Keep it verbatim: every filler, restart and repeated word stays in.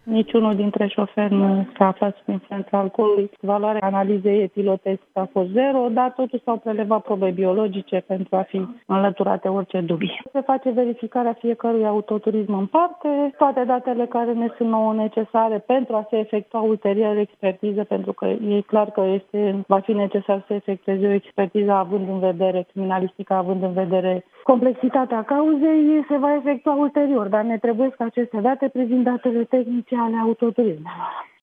Niciunul dintre șoferi nu s-a aflat sub influența alcoolului. Valoarea analizei etilotest a fost zero, dar totuși s-au prelevat probe biologice pentru a fi înlăturate orice dubii. Se face verificarea fiecărui autoturism în parte, toate datele care ne sunt nouă necesare pentru a se efectua ulterior expertiză, pentru că e clar că este, va fi necesar să efectueze o expertiză având în vedere criminalistica, având în vedere complexitatea cauzei, se va efectua ulterior, dar ne trebuie ca aceste date privind datele tehnice ale autoturismelor.